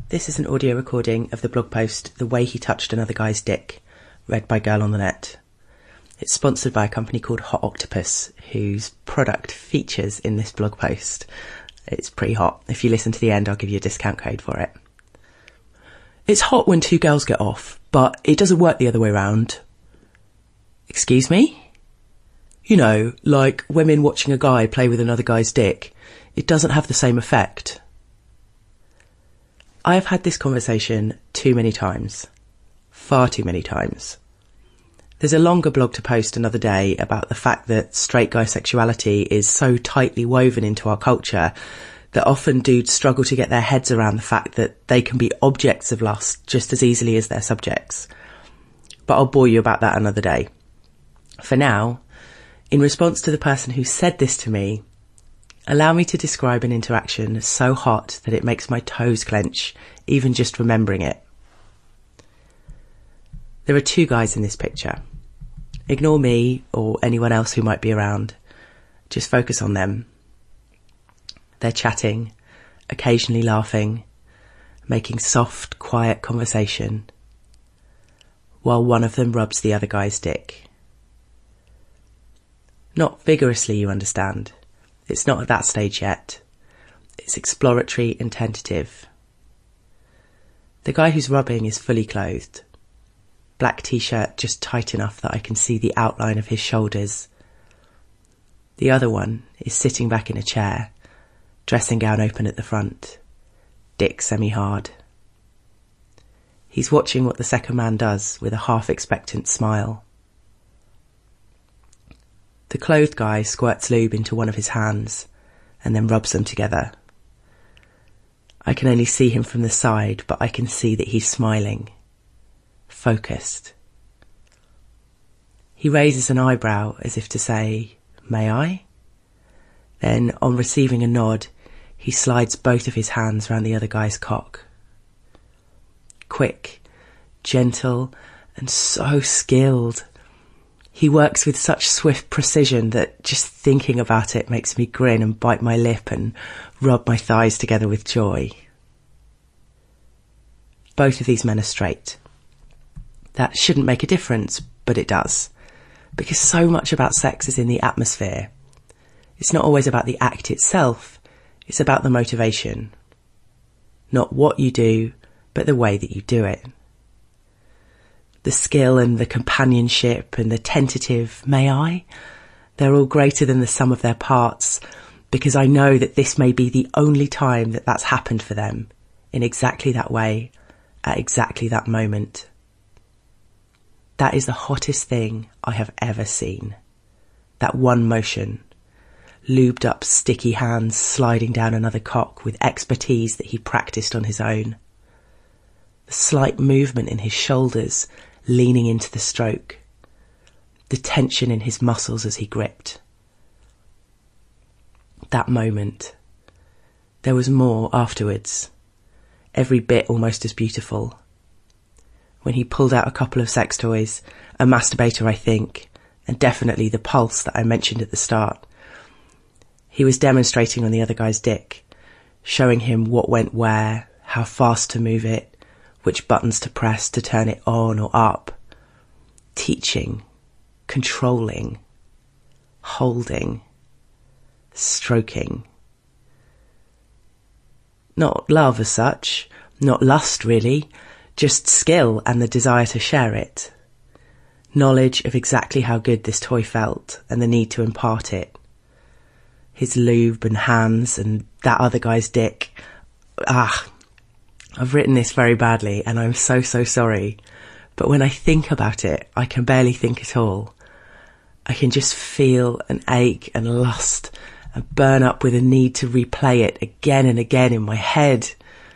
This is an audio recording of the blog post The Way He Touched Another Guy's Dick, read by Girl on the Net. It's sponsored by a company called Hot Octopuss, whose product features in this blog post. It's pretty hot. If you listen to the end, I'll give you a discount code for it. It's hot when two girls get off, but it doesn't work the other way round. Excuse me? You know, like women watching a guy play with another guy's dick. It doesn't have the same effect. I have had this conversation too many times. Far too many times. There's a longer blog to post another day about the fact that straight guy sexuality is so tightly woven into our culture that often dudes struggle to get their heads around the fact that they can be objects of lust just as easily as their subjects. But I'll bore you about that another day. For now, in response to the person who said this to me, allow me to describe an interaction so hot that it makes my toes clench, even just remembering it. There are two guys in this picture. Ignore me or anyone else who might be around. Just focus on them. They're chatting, occasionally laughing, making soft, quiet conversation, while one of them rubs the other guy's dick. Not vigorously, you understand. It's not at that stage yet. It's exploratory and tentative. The guy who's rubbing is fully clothed. Black t-shirt just tight enough that I can see the outline of his shoulders. The other one is sitting back in a chair, dressing gown open at the front, dick semi-hard. He's watching what the second man does with a half-expectant smile. The clothed guy squirts lube into one of his hands and then rubs them together. I can only see him from the side, but I can see that he's smiling, focused. He raises an eyebrow as if to say, "May I?" Then, on receiving a nod, he slides both of his hands round the other guy's cock. Quick, gentle, and so skilled. He works with such swift precision that just thinking about it makes me grin and bite my lip and rub my thighs together with joy. Both of these men are straight. That shouldn't make a difference, but it does. Because so much about sex is in the atmosphere. It's not always about the act itself, it's about the motivation. Not what you do, but the way that you do it. The skill and the companionship and the tentative, "May I?" they're all greater than the sum of their parts, because I know that this may be the only time that that's happened for them, in exactly that way, at exactly that moment. That is the hottest thing I have ever seen. That one motion. Lubed up sticky hands sliding down another cock with expertise that he practiced on his own. The slight movement in his shoulders leaning into the stroke. The tension in his muscles as he gripped. That moment. There was more afterwards. Every bit almost as beautiful. When he pulled out a couple of sex toys, a masturbator I think, and definitely the pulse that I mentioned at the start. He was demonstrating on the other guy's dick, showing him what went where, how fast to move it, which buttons to press to turn it on or up. Teaching, controlling, holding, stroking. Not love as such, not lust really, just skill and the desire to share it. Knowledge of exactly how good this toy felt and the need to impart it. His lube and hands and that other guy's dick. I've written this very badly and I'm so sorry. But when I think about it, I can barely think at all. I can just feel an ache and lust and burn up with a need to replay it again and again in my head.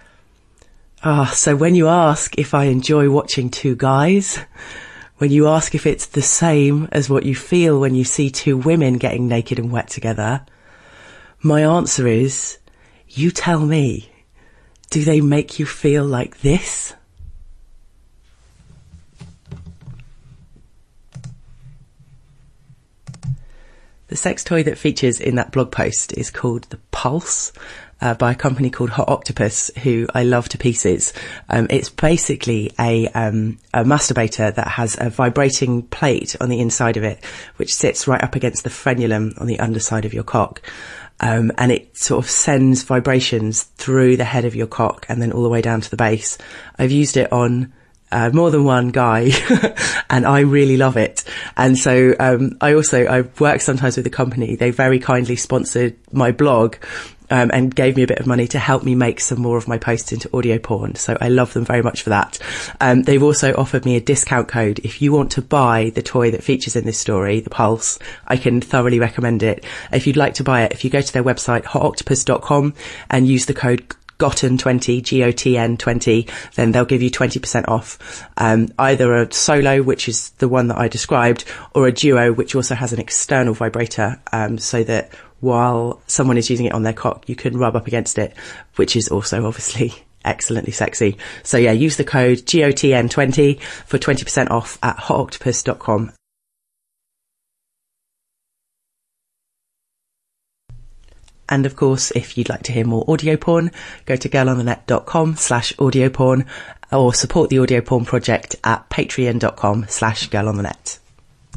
So when you ask if I enjoy watching two guys, when you ask if it's the same as what you feel when you see two women getting naked and wet together, my answer is, you tell me. Do they make you feel like this? The sex toy that features in that blog post is called the Pulse, by a company called Hot Octopuss, who I love to pieces. It's basically a masturbator that has a vibrating plate on the inside of it, which sits right up against the frenulum on the underside of your cock. And it sort of sends vibrations through the head of your cock and then all the way down to the base. I've used it on more than one guy and I really love it. And so I work sometimes with the company. They very kindly sponsored my blog and gave me a bit of money to help me make some more of my posts into audio porn. So I love them very much for that. They've also offered me a discount code. If you want to buy the toy that features in this story, the Pulse, I can thoroughly recommend it. If you'd like to buy it, if you go to their website, hotoctopus.com, and use the code GOTTEN20, GOTN20, then they'll give you 20% off. Either a solo, which is the one that I described, or a duo, which also has an external vibrator, so that while someone is using it on their cock, you can rub up against it, which is also obviously excellently sexy. So yeah, use the code GOTN20 for 20% off at hotoctopus.com. And of course, if you'd like to hear more audio porn, go to girlonthenet.com/audio porn or support the audio porn project at patreon.com/girlonthenet.